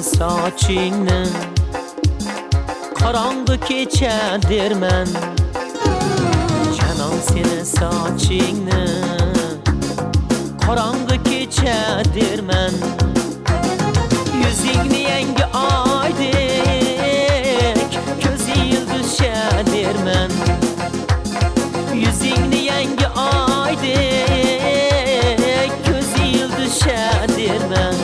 sochingni qorong'i kecha derman. Janon seni sochingni qorong'i kecha derman. Yuzingni yangi oydek ko'zing yulduzcha derman. Yuzingni yangi oydek ko'zing yulduzcha derman.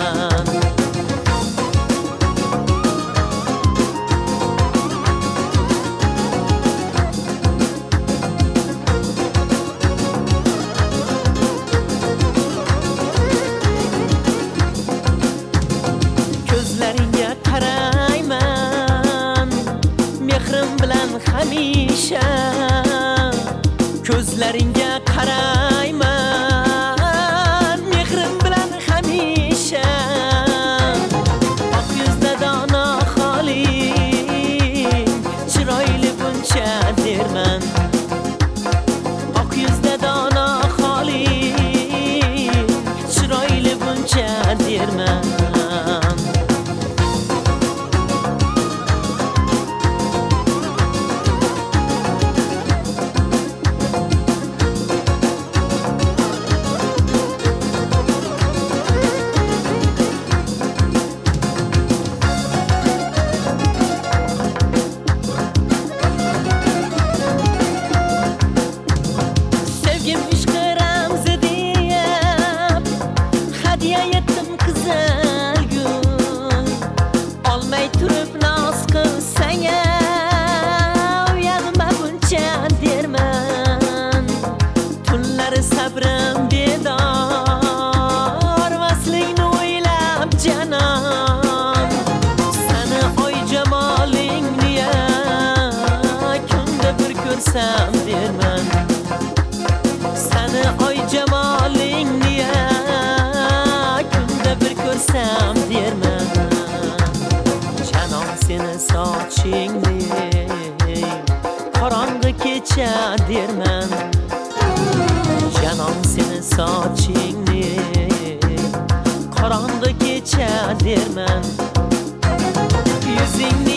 Ko'zlaringga qarayman mehrim bilan hamisha. Ko'zlaringga qarayman mehrim bilan hamisha. Oq yuzda dono xoling chiroyli buncha derman. Oq yuzda dono xoling chiroyli buncha derman. Sabrim bedor vaslingni o'ylab janon. Sani oy jamolingni kunda bir ko'rsam derman. Sani oy jamolingni kunda bir ko'rsam derman. Janon seni sochingni qorong'i kecha derman. Janon seni sochingni qorong'i kecha derman. Yuzingni